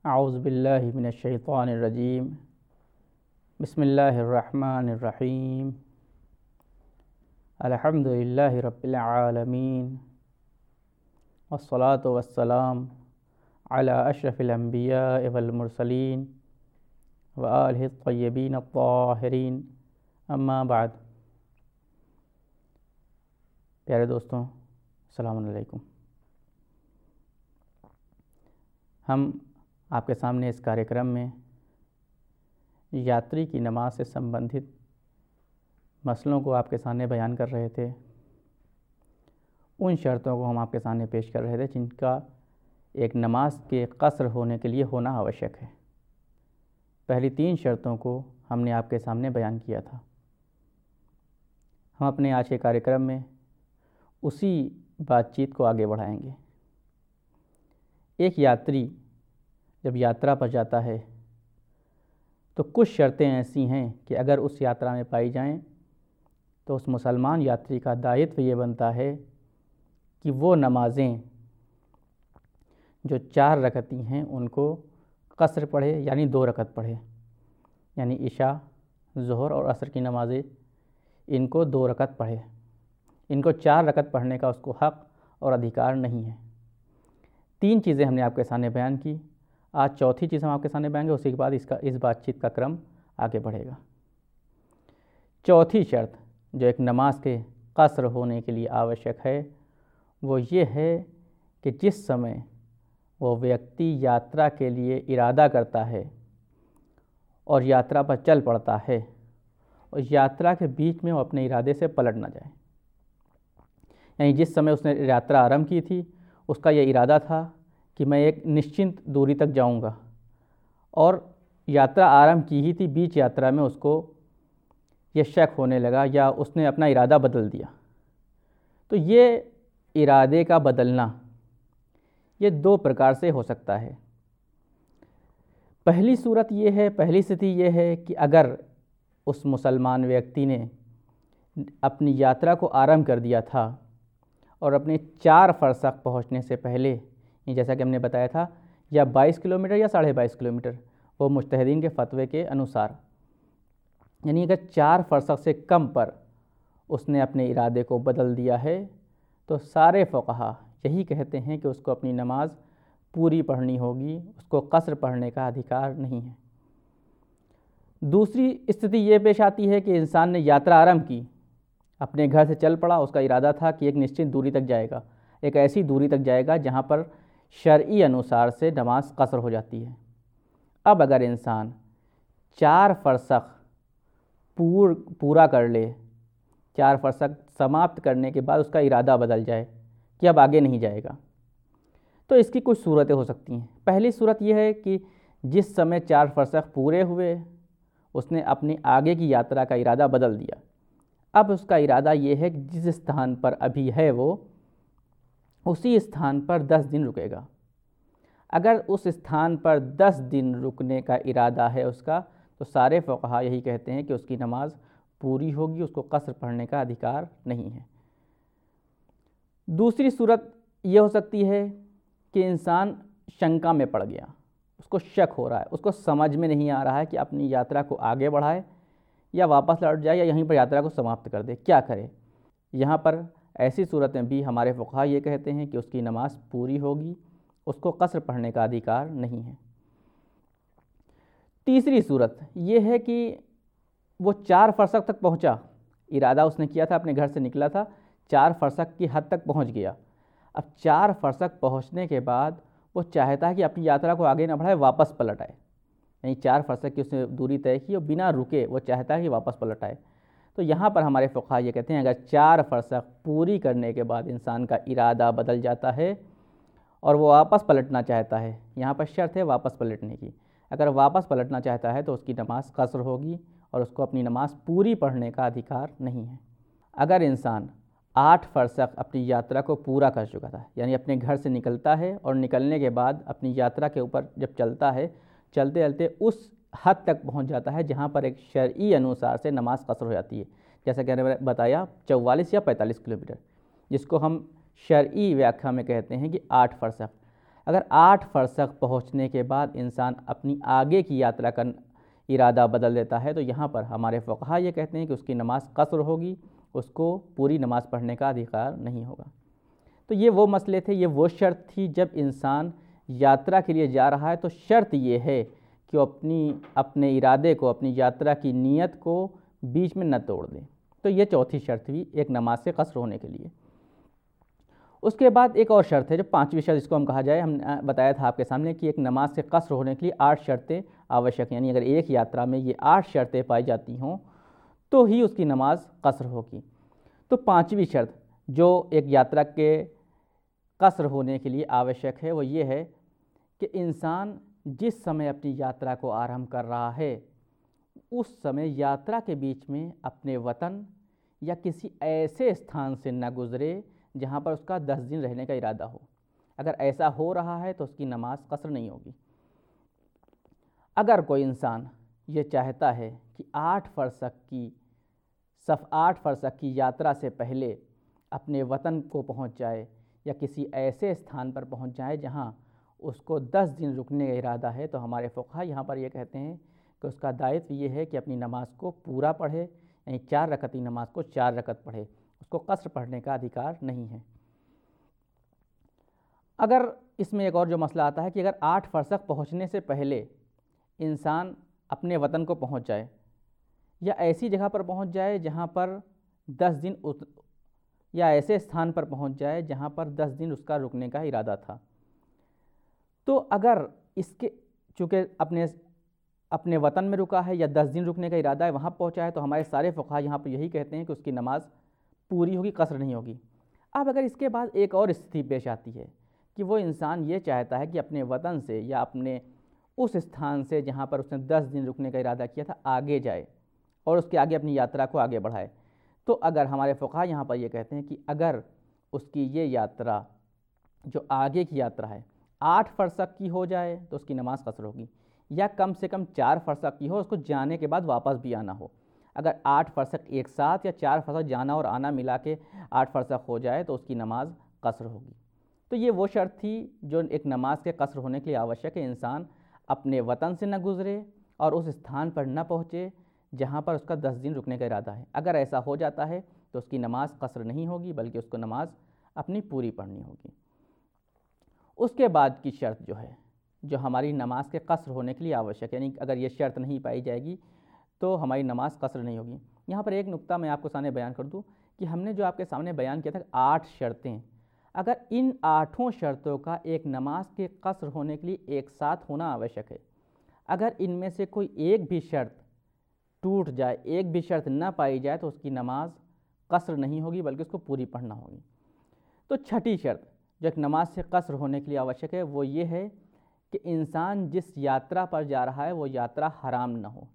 औज़ुबिल्लाहि मिनश्शैतानिर्रजीम बिस्मिल्लाहिर्रहमानिर्रहीम अल्हम्दुलिल्लाहि रब्बिल आलमीन वस्सलातु वस्सलाम अला अशरफिल अंबिया वल मुरसलीन व आलिहि त्तय्यबीन अत्ताहिरीन अम्मा बाद। प्यारे दोस्तों, अस्सलामु अलैकुम। हम आपके सामने इस कार्यक्रम में यात्री की नमाज से संबंधित मसलों को आपके सामने बयान कर रहे थे। उन शर्तों को हम आपके सामने पेश कर रहे थे जिनका एक नमाज के कसर होने के लिए होना आवश्यक है। पहली 3 शर्तों को हमने आपके सामने बयान किया था। हम अपने आज के कार्यक्रम में उसी बातचीत को आगे बढ़ाएंगे। एक यात्री जब यात्रा पर जाता है तो कुछ शर्तें ऐसी हैं कि अगर उस यात्रा में पाई जाएं तो उस मुसलमान यात्री का दायित्व ये बनता है कि वो नमाज़ें जो 4 रकती हैं उनको कसर पढ़े, यानी 2 रकत पढ़े। यानी इशा, ज़ोहर और असर की नमाज़ें इनको 2 रकत पढ़े। इनको 4 रकत पढ़ने का उसको हक़ और अधिकार नहीं है। 3 चीज़ें हमने आपके सामने बयान की। आज चौथी चीज़ हम आपके सामने बयानेंगे, उसी के बाद इस बातचीत का क्रम आगे बढ़ेगा। चौथी शर्त जो एक नमाज के कसर होने के लिए आवश्यक है वो ये है कि जिस समय वो व्यक्ति यात्रा के लिए इरादा करता है और यात्रा पर चल पड़ता है और यात्रा के बीच में वो अपने इरादे से पलट ना जाए। यानी जिस समय उसने यात्रा आरंभ की थी उसका ये इरादा था कि मैं एक निश्चित दूरी तक जाऊंगा और यात्रा आरंभ की ही थी, बीच यात्रा में उसको ये शक होने लगा या उसने अपना इरादा बदल दिया। तो ये इरादे का बदलना ये 2 प्रकार से हो सकता है। पहली स्थिति ये है कि अगर उस मुसलमान व्यक्ति ने अपनी यात्रा को आरंभ कर दिया था और अपने 4 फरसख पहुंचने से पहले, जैसा कि हमने बताया था, या 22 किलोमीटर या 22.5 किलोमीटर, वो मुज्तहिदीन के फतवे के अनुसार, यानी अगर 4 फरसख से कम पर उसने अपने इरादे को बदल दिया है तो सारे फ़ुक़हा यही कहते हैं कि उसको अपनी नमाज पूरी पढ़नी होगी, उसको कसर पढ़ने का अधिकार नहीं है। दूसरी स्थिति ये पेश आती है कि इंसान ने यात्रा आरंभ की, अपने घर से चल पड़ा, उसका इरादा था कि एक निश्चित दूरी तक जाएगा, एक ऐसी दूरी तक जाएगा जहाँ पर शरई अनुसार से नमाज कसर हो जाती है। अब अगर इंसान 4 फरसख पूरा कर ले, 4 फरसख समाप्त करने के बाद उसका इरादा बदल जाए कि अब आगे नहीं जाएगा, तो इसकी कुछ सूरतें हो सकती हैं। पहली सूरत यह है कि जिस समय 4 फरसख पूरे हुए उसने अपनी आगे की यात्रा का इरादा बदल दिया। अब उसका इरादा ये है कि जिस स्थान पर अभी है वो उसी स्थान पर 10 दिन रुकेगा। अगर उस स्थान पर 10 दिन रुकने का इरादा है उसका, तो सारे फ़ुक़हा यही कहते हैं कि उसकी नमाज पूरी होगी, उसको कसर पढ़ने का अधिकार नहीं है। दूसरी सूरत ये हो सकती है कि इंसान शंका में पड़ गया, उसको शक हो रहा है, उसको समझ में नहीं आ रहा है कि अपनी यात्रा को आगे बढ़ाए या वापस लौट जाए या यहीं पर यात्रा को समाप्त कर दे, क्या करे। यहाँ पर ऐसी सूरत में भी हमारे फ़ुक़हा ये कहते हैं कि उसकी नमाज पूरी होगी, उसको कसर पढ़ने का अधिकार नहीं है। तीसरी सूरत ये है कि वो 4 फरसख तक पहुँचा, इरादा उसने किया था, अपने घर से निकला था, 4 फरसख की हद तक पहुँच गया। अब 4 फरसख पहुँचने के बाद वो चाहता है कि अपनी यात्रा को आगे ना बढ़ाए, वापस पलट आए। यानी 4 फरसख की उसने दूरी तय की और बिना रुके वो चाहता है कि वापस पलट आए। तो यहाँ पर हमारे फ़ुक़हा ये कहते हैं अगर 4 फरसख पूरी करने के बाद इंसान का इरादा बदल जाता है और वो वापस पलटना चाहता है, यहाँ पर शर्त है वापस पलटने की, अगर वापस पलटना चाहता है तो उसकी नमाज कसर होगी और उसको अपनी नमाज पूरी पढ़ने का अधिकार नहीं है। अगर इंसान 8 फरसख अपनी यात्रा को पूरा कर चुका था, यानी अपने घर से निकलता है और निकलने के बाद अपनी यात्रा के ऊपर जब चलता है, चलते चलते उस हद तक पहुंच जाता है जहां पर एक शरई अनुसार से नमाज कसर हो जाती है, जैसा कि मैंने बताया 44 या 45 किलोमीटर, जिसको हम शरई व्याख्या में कहते हैं कि 8 फरसख। अगर 8 फरसख पहुँचने के बाद इंसान अपनी आगे की यात्रा का इरादा बदल देता है तो यहाँ पर हमारे फ़ुक़हा ये कहते हैं कि उसकी नमाज़ क़स्र होगी, उसको पूरी नमाज़ पढ़ने का अधिकार नहीं होगा। तो ये वो मसले थे, ये वो शर्त थी जब इंसान यात्रा के लिए जा रहा है तो शर्त ये है कि वो अपने इरादे को, अपनी यात्रा की नीयत को बीच में न तोड़ दें। तो ये चौथी शर्त हुई एक नमाज से क़स्र होने के लिए। उसके बाद एक और शर्त है जो पांचवी शर्त जिसको हम कहा जाए, हमने बताया था आपके सामने कि एक नमाज से क़स्र होने के लिए 8 शर्तें आवश्यक हैं, यानी अगर एक यात्रा में ये 8 शर्तें पाई जाती हों तो ही उसकी नमाज क़स्र होगी। तो पांचवी शर्त जो एक यात्रा के क़स्र होने के लिए आवश्यक है वो ये है कि इंसान जिस समय अपनी यात्रा को आरंभ कर रहा है उस समय यात्रा के बीच में अपने वतन या किसी ऐसे स्थान से न गुज़रे जहाँ पर उसका 10 दिन रहने का इरादा हो। अगर ऐसा हो रहा है तो उसकी नमाज क़स्र नहीं होगी। अगर कोई इंसान ये चाहता है कि 8 फरसख की यात्रा से पहले अपने वतन को पहुँच जाए या किसी ऐसे स्थान पर पहुँच जाए जहाँ उसको 10 दिन रुकने का इरादा है, तो हमारे फ़ुक़हा यहाँ पर ये कहते हैं कि उसका दायित्व ये है कि अपनी नमाज को पूरा पढ़े, यानी 4 रकती नमाज को 4 रकत पढ़े, उसको क़स्र पढ़ने का अधिकार नहीं है। अगर इसमें एक और जो मसला आता है कि अगर 8 फरसख पहुँचने से पहले इंसान अपने वतन को पहुँच जाए या ऐसी जगह पर पहुँच जाए जहाँ पर 10 दिन या ऐसे स्थान पर पहुँच जाए जहाँ पर 10 दिन उसका रुकने का इरादा था, तो अगर इसके चूँकि अपने वतन में रुका है या 10 दिन रुकने का इरादा है, वहाँ पहुँचा है, तो हमारे सारे फ़ुक़हा यहाँ पर यही कहते हैं कि उसकी नमाज़ पूरी होगी, क़स्र नहीं होगी। अब अगर इसके बाद एक और स्थिति पेश आती है कि वो इंसान ये चाहता है कि अपने वतन से या अपने उस स्थान से जहाँ पर उसने 10 दिन रुकने का इरादा किया था आगे जाए और उसके आगे अपनी यात्रा को आगे बढ़ाए, तो अगर हमारे फ़ुक़हा यहाँ पर ये कहते हैं कि अगर उसकी ये यात्रा जो आगे की यात्रा है 8 फरसख की हो जाए तो उसकी नमाज़ क़स्र होगी, या कम से कम 4 फरसख की हो, उसको जाने के बाद वापस भी आना हो। अगर 8 फरसख एक साथ या 4 फरसख जाना और आना मिला के 8 फरसख हो जाए तो उसकी नमाज क़स्र होगी। तो ये वो शर्त थी जो एक नमाज के क़स्र होने के लिए आवश्यक है, इंसान अपने वतन से न गुज़रे और उस स्थान पर न पहुँचे जहाँ पर उसका 10 दिन रुकने का इरादा है। अगर ऐसा हो जाता है तो उसकी नमाज क़स्र नहीं होगी, बल्कि उसको नमाज अपनी पूरी पढ़नी होगी। उसके बाद की शर्त जो है, जो हमारी नमाज के क़स्र होने के लिए आवश्यक है, यानी अगर ये शर्त नहीं पाई जाएगी तो हमारी नमाज क़स्र नहीं होगी। यहाँ पर एक नुक्ता मैं आपको सामने बयान कर दूँ कि हमने जो आपके सामने बयान किया था 8 शर्तें, अगर इन 8 शर्तों का एक नमाज के क़स्र होने के लिए एक साथ होना आवश्यक है, अगर इनमें से कोई एक भी शर्त टूट जाए, एक भी शर्त न पाई जाए तो उसकी नमाज क़स्र नहीं होगी, बल्कि उसको पूरी पढ़ना होगी। तो छठी शर्त जो एक नमाज से क़स्र होने के लिए आवश्यक है वो ये है कि इंसान जिस यात्रा पर जा रहा है वो यात्रा हराम न हो,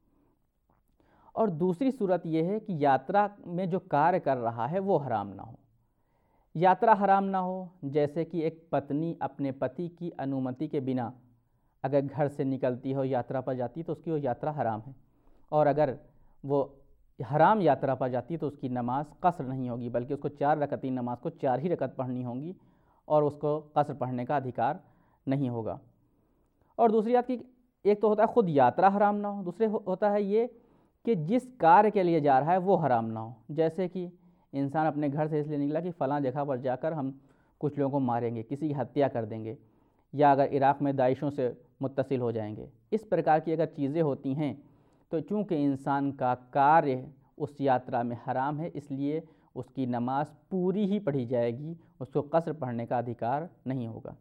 और दूसरी सूरत यह है कि यात्रा में जो कार्य कर रहा है वो हराम ना हो। यात्रा हराम ना हो जैसे कि एक पत्नी अपने पति की अनुमति के बिना अगर घर से निकलती हो, यात्रा पर जाती है तो उसकी वो यात्रा हराम है, और अगर वो हराम यात्रा पर जाती है तो उसकी नमाज क़स्र नहीं होगी, बल्कि उसको 4 रकती नमाज को 4 ही रकत पढ़नी होगी और उसको क़स्र पढ़ने का अधिकार नहीं होगा। और दूसरी बात कि एक तो होता है ख़ुद यात्रा हराम ना हो, दूसरे होता है ये कि जिस कार्य के लिए जा रहा है वो हराम ना हो। जैसे कि इंसान अपने घर से इसलिए निकला कि फ़लाँ जगह पर जाकर हम कुछ लोगों को मारेंगे, किसी की हत्या कर देंगे, या अगर इराक़ में दाइशों से मुत्तसिल हो जाएंगे, इस प्रकार की अगर चीज़ें होती हैं तो चूँकि इंसान का कार्य उस यात्रा में हराम है, इसलिए उसकी नमाज पूरी ही पढ़ी जाएगी, उसको क़स्र पढ़ने का अधिकार नहीं होगा।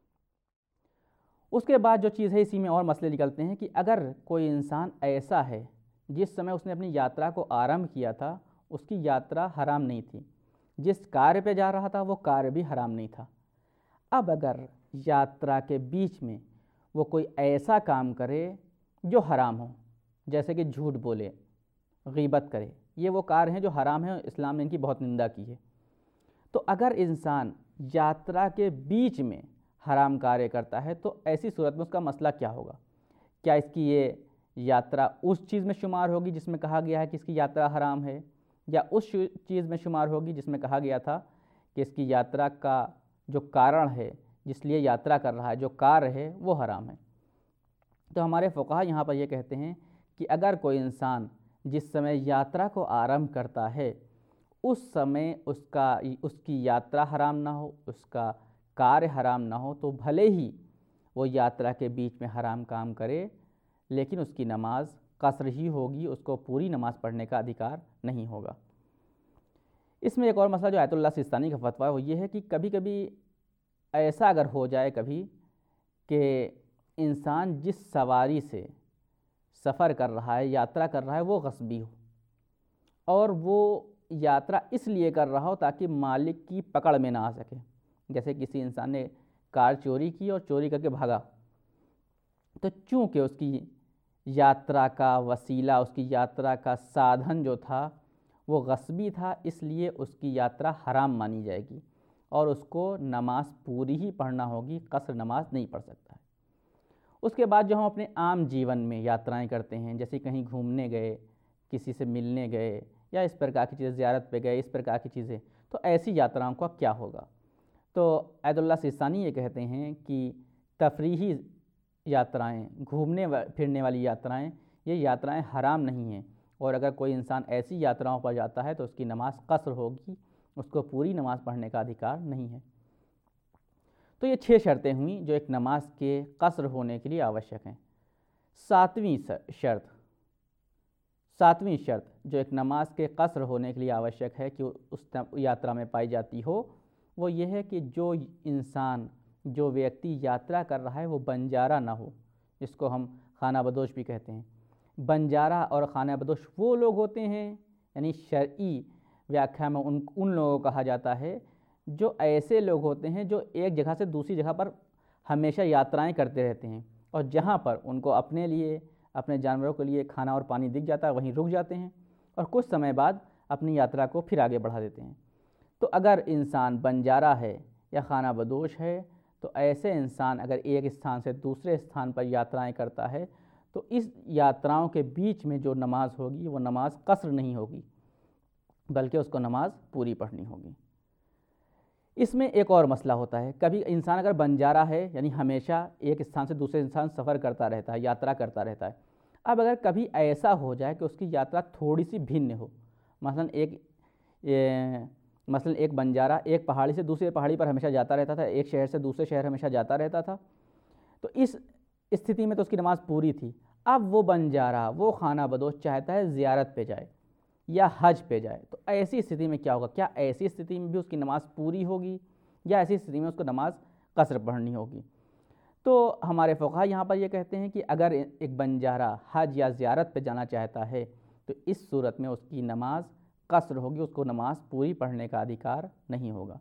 उसके बाद जो चीज़ है इसी में और मसले निकलते हैं कि अगर कोई इंसान ऐसा है जिस समय उसने अपनी यात्रा को आरंभ किया था उसकी यात्रा हराम नहीं थी, जिस कार्य पे जा रहा था वो कार्य भी हराम नहीं था, अब अगर यात्रा के बीच में वो कोई ऐसा काम करे जो हराम हो, जैसे कि झूठ बोले, गीबत करे, ये वो कार्य हैं जो हराम हैं, इस्लाम ने इनकी बहुत निंदा की है। तो अगर इंसान यात्रा के बीच में हराम कार्य करता है तो ऐसी सूरत में उसका मसला क्या होगा? क्या इसकी ये यात्रा उस चीज़ में शुमार होगी जिसमें कहा गया है कि इसकी यात्रा हराम है, या उस चीज़ में शुमार होगी जिसमें कहा गया था कि इसकी यात्रा का जो कारण है जिसलिए यात्रा कर रहा है, जो कार्य है वो हराम है। तो हमारे फ़ुक़हा यहाँ पर ये कहते हैं कि अगर कोई इंसान जिस समय यात्रा को आरंभ करता है उस समय उसकी यात्रा हराम ना हो, उसका कार्य हराम ना हो, तो भले ही वो यात्रा के बीच में हराम काम करे, लेकिन उसकी नमाज कसर ही होगी, उसको पूरी नमाज पढ़ने का अधिकार नहीं होगा। इसमें एक और मसला जो आयतुल्लाह सिस्तानी का फतवा है वो ये है कि कभी कभी ऐसा अगर हो जाए कभी कि इंसान जिस सवारी से सफ़र कर रहा है, यात्रा कर रहा है, वो गस्बी हो और वो यात्रा इसलिए कर रहा हो ताकि मालिक की पकड़ में ना आ सके। जैसे किसी इंसान ने कार चोरी की और चोरी करके भागा, तो चूँकि उसकी यात्रा का वसीला, उसकी यात्रा का साधन जो था वो गस्बी था, इसलिए उसकी यात्रा हराम मानी जाएगी और उसको नमाज पूरी ही पढ़ना होगी, कसर नमाज नहीं पढ़ सकता है। उसके बाद जो हम अपने आम जीवन में यात्राएं करते हैं, जैसे कहीं घूमने गए, किसी से मिलने गए या इस प्रकार की चीज़ें, ज़ियारत पे गए, इस प्रकार की चीज़ें, तो ऐसी यात्राओं का क्या होगा? तो आयतुल्लाह सिस्तानी ये कहते हैं कि तफरीही यात्राएं, घूमने फिरने वाली यात्राएं, ये यात्राएं हराम नहीं हैं और अगर कोई इंसान ऐसी यात्राओं पर जाता है तो उसकी नमाज कसर होगी, उसको पूरी नमाज पढ़ने का अधिकार नहीं है। तो ये 6 शर्तें हुई जो एक नमाज के कसर होने के लिए आवश्यक हैं। सातवीं शर्त जो एक नमाज के कसर होने के लिए आवश्यक है कि उस यात्रा में पाई जाती हो, वो ये है कि जो इंसान, जो व्यक्ति यात्रा कर रहा है वो बंजारा ना हो, जिसको हम खाना बदोश भी कहते हैं। बंजारा और खाना बदोश वो लोग होते हैं, यानी शरई व्याख्या में उन लोगों को कहा जाता है जो ऐसे लोग होते हैं जो एक जगह से दूसरी जगह पर हमेशा यात्राएं करते रहते हैं और जहाँ पर उनको अपने लिए, अपने जानवरों के लिए खाना और पानी दिख जाता है वहीं रुक जाते हैं और कुछ समय बाद अपनी यात्रा को फिर आगे बढ़ा देते हैं। तो अगर इंसान बंजारा है या खाना बदोश है, तो ऐसे इंसान अगर एक स्थान से दूसरे स्थान पर यात्राएं करता है तो इस यात्राओं के बीच में जो नमाज होगी वो नमाज कसर नहीं होगी, बल्कि उसको नमाज पूरी पढ़नी होगी। इसमें एक और मसला होता है, कभी इंसान अगर बंजारा है यानी हमेशा एक स्थान से दूसरे स्थान सफ़र करता रहता है, यात्रा करता रहता है, अब अगर कभी ऐसा हो जाए कि उसकी यात्रा थोड़ी सी भिन्न हो, मसलन एक बंजारा एक पहाड़ी से दूसरे पहाड़ी पर हमेशा जाता रहता था, एक शहर से दूसरे शहर हमेशा जाता रहता था, तो इस स्थिति में तो उसकी नमाज़ पूरी थी। अब वो बंजारा, वो खाना बदोश चाहता है ज़ियारत पे जाए या हज पे जाए, तो ऐसी स्थिति में क्या होगा? क्या ऐसी स्थिति में भी उसकी नमाज़ पूरी होगी या ऐसी स्थिति में उसको नमाज कसर पढ़नी होगी? तो हमारे फ़ुक़हा यहाँ पर ये कहते हैं कि अगर एक बंजारा हज या ज़ियारत पे जाना चाहता है तो इस सूरत में उसकी नमाज कसर होगी, उसको नमाज पूरी पढ़ने का अधिकार नहीं होगा।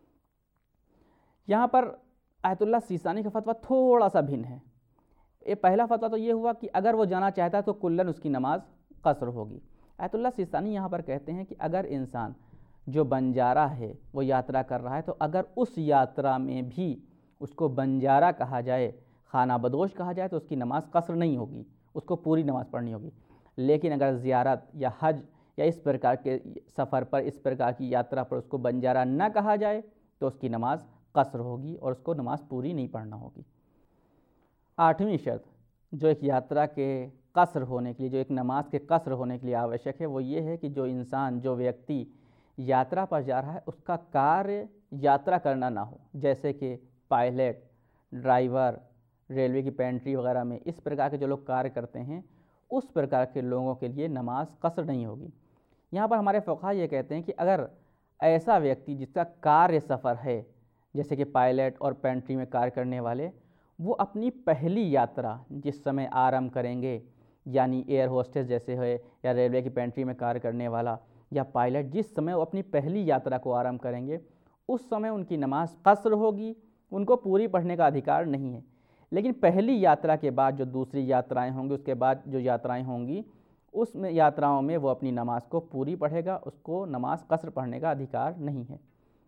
यहाँ पर आयतुल्लाह सिस्तानी का फतवा थोड़ा सा भिन्न है। ये पहला फतवा तो ये हुआ कि अगर वो जाना चाहता है तो कुल्लन उसकी नमाज कसर होगी। आयतुल्लाह सिस्तानी यहाँ पर कहते हैं कि अगर इंसान जो बंजारा है वो यात्रा कर रहा है तो अगर उस यात्रा में भी उसको बंजारा कहा जाए, खाना बदोश कहा जाए, तो उसकी नमाज कसर नहीं होगी, उसको पूरी नमाज पढ़नी होगी। लेकिन अगर ज़ियारत या हज या इस प्रकार के सफ़र पर, इस प्रकार की यात्रा पर उसको बंजारा न कहा जाए तो उसकी नमाज कसर होगी और उसको नमाज पूरी नहीं पढ़ना होगी। 8वीं शर्त जो एक यात्रा के कसर होने के लिए, जो एक नमाज के कसर होने के लिए आवश्यक है, वो ये है कि जो इंसान, जो व्यक्ति यात्रा पर जा रहा है उसका कार्य यात्रा करना ना हो, जैसे कि पायलट, ड्राइवर, रेलवे की पेंट्री वगैरह में इस प्रकार के जो लोग कार्य करते हैं, उस प्रकार के लोगों के लिए नमाज कसर नहीं होगी। यहाँ पर हमारे फ़ुक़हा ये कहते हैं कि अगर ऐसा व्यक्ति जिसका कार्य सफ़र है, जैसे कि पायलट और पेंट्री में कार्य करने वाले, वो अपनी पहली यात्रा जिस समय आरंभ करेंगे, यानी एयर होस्टेस जैसे है या रेलवे की पेंट्री में कार्य करने वाला या पायलट, जिस समय वो अपनी पहली यात्रा को आरंभ करेंगे उस समय उनकी नमाज कसर होगी, उनको पूरी पढ़ने का अधिकार नहीं है। लेकिन पहली यात्रा के बाद जो दूसरी यात्राएं होंगी, उसके बाद जो यात्राएं होंगी, उस यात्राओं में वो अपनी नमाज को पूरी पढ़ेगा, उसको नमाज कसर पढ़ने का अधिकार नहीं है।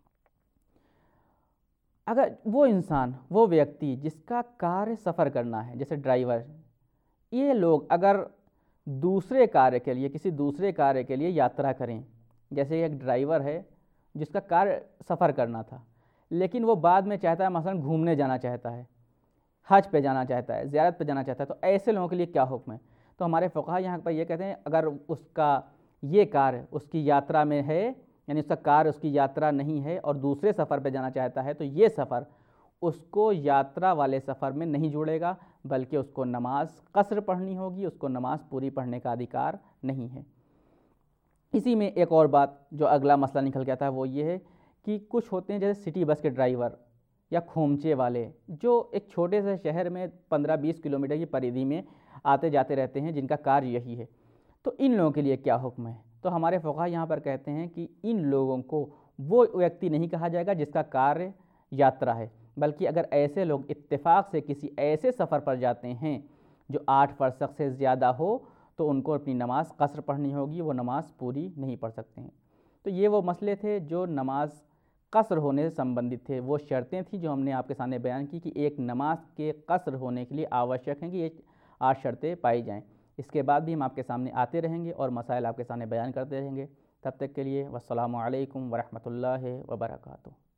अगर वो इंसान, वो व्यक्ति जिसका कार्य सफ़र करना है, जैसे ड्राइवर, ये लोग अगर दूसरे कार्य के लिए, किसी दूसरे कार्य के लिए यात्रा करें, जैसे एक ड्राइवर है जिसका कार्य सफ़र करना था, लेकिन वो बाद में चाहता है मसलन घूमने जाना चाहता है, हज पे जाना चाहता है, ज़ियारत पे जाना चाहता है, तो ऐसे लोगों के लिए क्या हुक्म है? तो हमारे फ़ुक़हा यहाँ पर ये कहते हैं अगर उसका ये कार्य उसकी यात्रा में है, यानी उसका कार्य उसकी यात्रा नहीं है और दूसरे सफ़र पे जाना चाहता है, तो ये सफ़र उसको यात्रा वाले सफ़र में नहीं जोड़ेगा, बल्कि उसको नमाज क़स्र पढ़नी होगी, उसको नमाज पूरी पढ़ने का अधिकार नहीं है। इसी में एक और बात जो अगला मसला निकल के आता है वो ये है कि कुछ होते हैं जैसे सिटी बस के ड्राइवर या खोमचे वाले, जो एक छोटे से शहर में 15-20 किलोमीटर की परिधि में आते जाते रहते हैं, जिनका कार्य यही है, तो इन लोगों के लिए क्या हुक्म है? तो हमारे फ़ुक़हा यहाँ पर कहते हैं कि इन लोगों को वो व्यक्ति नहीं कहा जाएगा जिसका कार्य यात्रा है, बल्कि अगर ऐसे लोग इत्तेफाक से किसी ऐसे सफ़र पर जाते हैं जो 8 फ़रसख से ज़्यादा हो, तो उनको अपनी नमाज क़स्र पढ़नी होगी, वो नमाज पूरी नहीं पढ़ सकते हैं। तो ये वो मसले थे जो नमाज क़स्र होने से संबंधित थे, वो शर्तें थी जो हमने आपके सामने बयान की कि एक नमाज के क़स्र होने के लिए आवश्यक हैं कि ये 8 शर्तें पाई जाएँ। इसके बाद भी हम आपके सामने आते रहेंगे और मसाइल आपके सामने बयान करते रहेंगे। तब तक के लिए वस्सलामु अलैकुम वरहमतुल्लाहि वबरकातुहू।